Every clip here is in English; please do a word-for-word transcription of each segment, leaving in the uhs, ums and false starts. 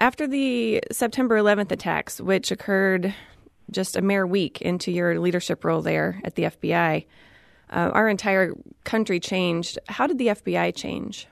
After the September eleventh attacks, which occurred just a mere week into your leadership role there at the F B I, uh, our entire country changed. How did the F B I change?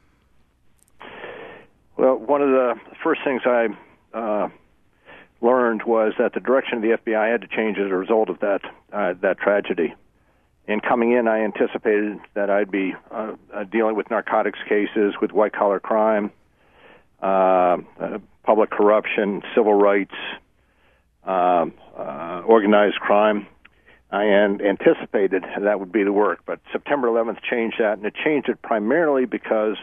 Well, one of the first things I uh, learned was that the direction of the F B I had to change as a result of that uh, that tragedy. In coming in, I anticipated that I'd be uh, uh, dealing with narcotics cases, with white-collar crime, uh, uh, public corruption, civil rights, uh, uh, organized crime, and anticipated that would be the work. But September eleventh changed that, and it changed it primarily because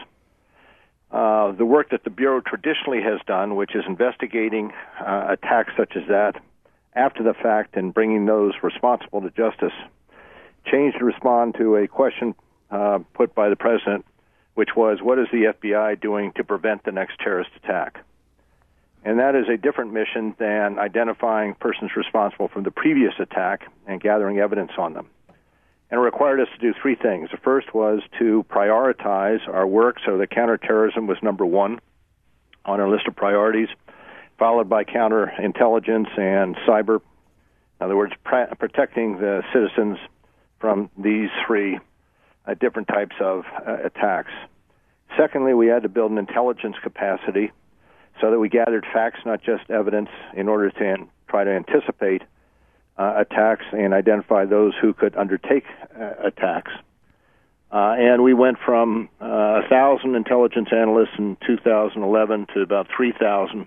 uh, the work that the Bureau traditionally has done, which is investigating uh, attacks such as that after the fact and bringing those responsible to justice, changed to respond to a question uh, put by the President, which was, what is the F B I doing to prevent the next terrorist attack? And that is a different mission than identifying persons responsible for the previous attack and gathering evidence on them. And it required us to do three things. The first was to prioritize our work so that counterterrorism was number one on our list of priorities, followed by counterintelligence and cyber. In other words, pr- protecting the citizens from these three uh, different types of uh, attacks. Secondly, we had to build an intelligence capacity so that we gathered facts, not just evidence, in order to an- try to anticipate uh, attacks and identify those who could undertake uh, attacks. Uh, and we went from uh, one thousand intelligence analysts in two thousand eleven to about three thousand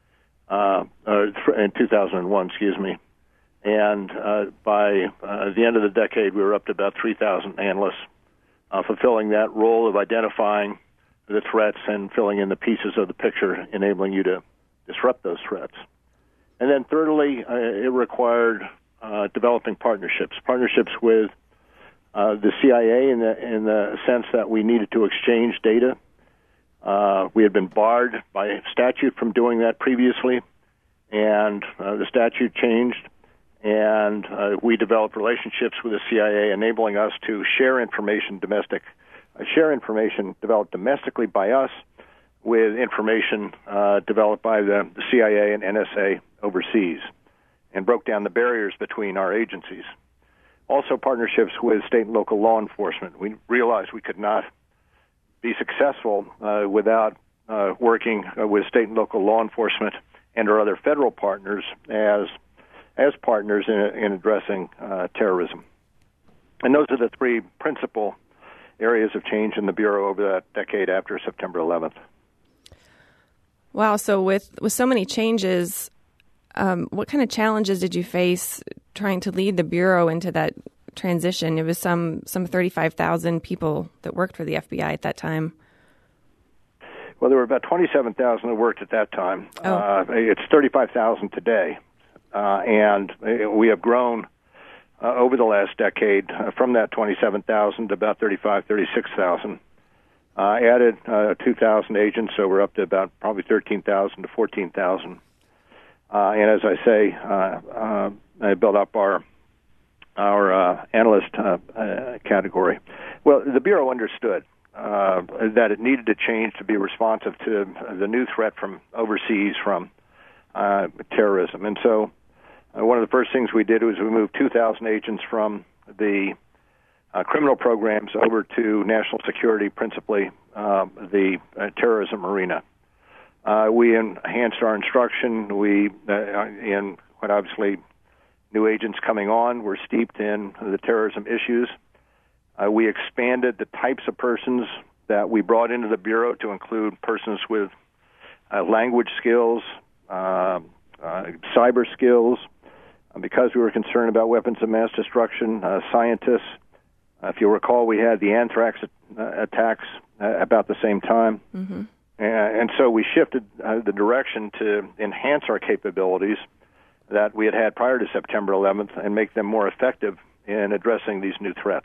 uh, or th- in two thousand one, excuse me. And uh, by uh, the end of the decade, we were up to about three thousand analysts uh, fulfilling that role of identifying the threats and filling in the pieces of the picture, enabling you to disrupt those threats. And then thirdly, uh, it required uh, developing partnerships, partnerships with uh, the C I A in the, in the sense that we needed to exchange data. Uh, we had been barred by statute from doing that previously, and uh, the statute changed. And uh, we developed relationships with the C I A, enabling us to share information domestic, uh, share information developed domestically by us with information uh, developed by the, the C I A and N S A overseas, and broke down the barriers between our agencies. Also, partnerships with state and local law enforcement. We realized we could not be successful uh, without uh, working uh, with state and local law enforcement and our other federal partners as as partners in, in addressing uh, terrorism. And those are the three principal areas of change in the Bureau over that decade after September eleventh. Wow, so with, with so many changes, um, what kind of challenges did you face trying to lead the Bureau into that transition? It was some, some thirty-five thousand people that worked for the F B I at that time. Well, there were about twenty-seven thousand that worked at that time. Oh. Uh, it's thirty-five thousand today. Uh, and we have grown uh, over the last decade uh, from that twenty-seven thousand to about thirty-five, thirty-six thousand. Uh, added uh, two thousand agents, so we're up to about probably thirteen thousand to fourteen thousand. Uh, and as I say, uh, uh, I built up our our uh, analyst uh, uh, category. Well, the Bureau understood uh, that it needed to change to be responsive to the new threat from overseas, from uh, terrorism. And so Uh, one of the first things we did was we moved two thousand agents from the uh, criminal programs over to national security, principally uh, the uh, terrorism arena. Uh, we enhanced our instruction. We, uh, in quite obviously, new agents coming on were steeped in the terrorism issues. Uh, we expanded the types of persons that we brought into the Bureau to include persons with uh, language skills, uh, uh, cyber skills, because we were concerned about weapons of mass destruction, uh, scientists. Uh, if you'll recall, we had the anthrax uh, attacks uh, about the same time. Mm-hmm. And, and so we shifted uh, the direction to enhance our capabilities that we had had prior to September eleventh and make them more effective in addressing these new threats.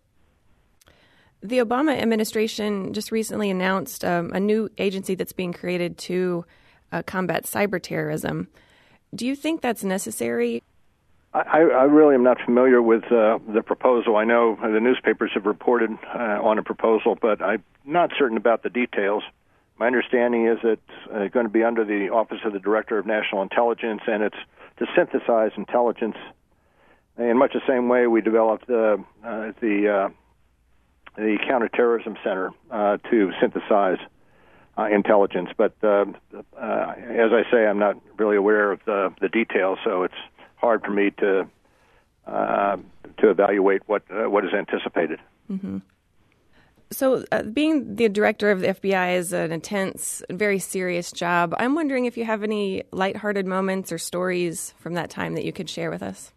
The Obama administration just recently announced um, a new agency that's being created to uh, combat cyber terrorism. Do you think that's necessary? I, I really am not familiar with uh, the proposal. I know the newspapers have reported uh, on a proposal, but I'm not certain about the details. My understanding is it's uh, going to be under the Office of the Director of National Intelligence, and it's to synthesize intelligence in much the same way we developed uh, uh, the uh, the Counterterrorism Center uh, to synthesize uh, intelligence. But uh, uh, as I say, I'm not really aware of the, the details, so it's hard for me to uh, to evaluate what uh, what is anticipated. Mm-hmm. So uh, being the director of the F B I is an intense, very serious job. I'm wondering if you have any lighthearted moments or stories from that time that you could share with us.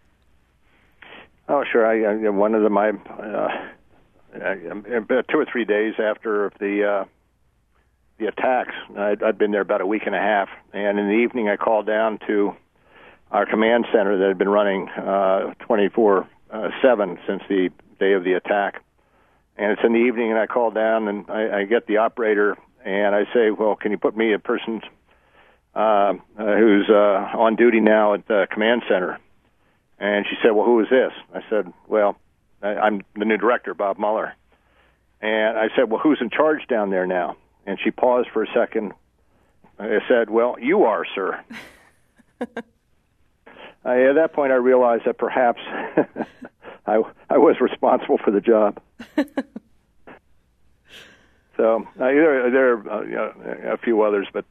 Oh, sure. I, I, one of them, I, uh, I, two or three days after the uh, the attacks, I'd, I'd been there about a week and a half, and in the evening I called down to our command center that had been running uh, twenty-four seven since the day of the attack. And it's in the evening, and I call down, and I, I get the operator, and I say, well, can you put me a person uh, uh, who's uh, on duty now at the command center? And she said, well, who is this? I said, well, I, I'm the new director, Bob Mueller. And I said, well, who's in charge down there now? And she paused for a second. I said, well, you are, sir. I, at that point, I realized that perhaps I, I was responsible for the job. So uh, there, there are uh, you know, a few others, but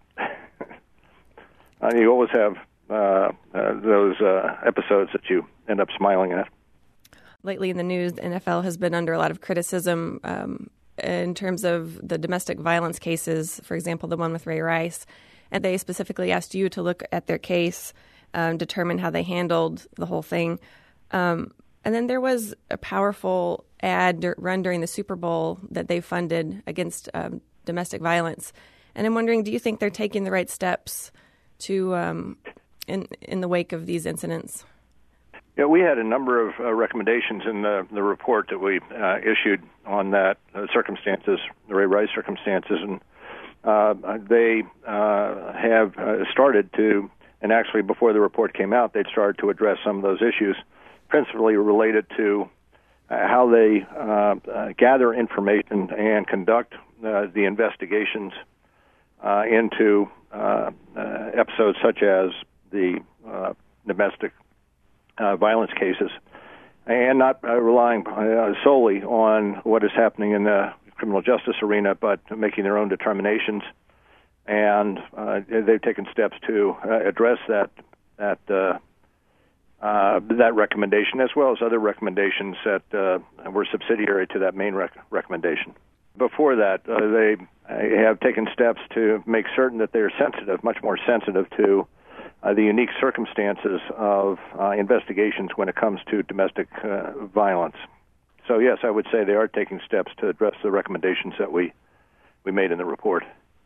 uh, you always have uh, uh, those uh, episodes that you end up smiling at. Lately in the news, the N F L has been under a lot of criticism um, in terms of the domestic violence cases, for example, the one with Ray Rice. And they specifically asked you to look at their case, um, determine how they handled the whole thing. Um, and then there was a powerful ad run during the Super Bowl that they funded against um, domestic violence. And I'm wondering, do you think they're taking the right steps to um, in in the wake of these incidents? Yeah, we had a number of uh, recommendations in the, the report that we uh, issued on that uh, circumstances, the Ray Rice circumstances, and uh, they uh, have uh, started to, and actually before the report came out, they'd started to address some of those issues, principally related to uh, how they uh, uh, gather information and conduct uh, the investigations uh, into uh, uh, episodes such as the uh, domestic Uh, violence cases, and not uh, relying uh, solely on what is happening in the criminal justice arena, but making their own determinations. And uh, they've taken steps to uh, address that that uh, uh, that recommendation, as well as other recommendations that uh, were subsidiary to that main rec- recommendation. Before that, uh, they uh, have taken steps to make certain that they are sensitive, much more sensitive to Uh, the unique circumstances of uh, investigations when it comes to domestic uh, violence. So, yes, I would say they are taking steps to address the recommendations that we, we made in the report.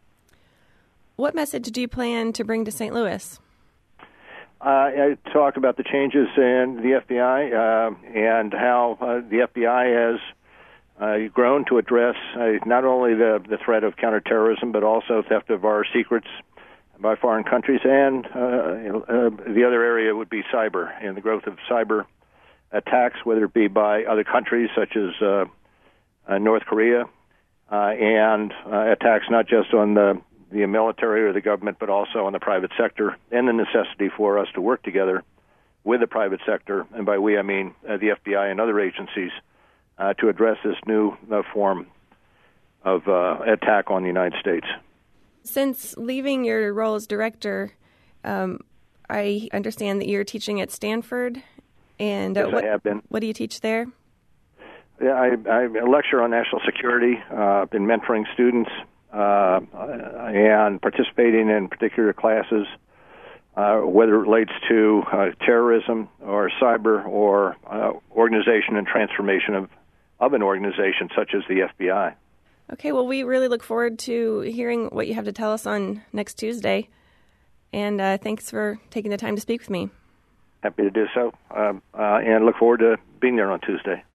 What message do you plan to bring to Saint Louis? Uh, I talked about the changes in the F B I uh, and how uh, the F B I has uh, grown to address uh, not only the, the threat of counterterrorism, but also theft of our secrets by foreign countries, and uh, uh, the other area would be cyber, and the growth of cyber attacks, whether it be by other countries such as uh, uh, North Korea, uh, and uh, attacks not just on the, the military or the government, but also on the private sector, and the necessity for us to work together with the private sector, and by we I mean uh, the F B I and other agencies, uh, to address this new uh, form of uh, attack on the United States. Since leaving your role as director, um, I understand that you're teaching at Stanford. And uh, yes, what, I have been. What do you teach there? Yeah, I, I lecture on national security. Uh, I've been mentoring students uh, and participating in particular classes, uh, whether it relates to uh, terrorism or cyber or uh, organization and transformation of, of an organization such as the F B I. Okay, well, we really look forward to hearing what you have to tell us on next Tuesday. And uh, thanks for taking the time to speak with me. Happy to do so, um, uh, and look forward to being there on Tuesday.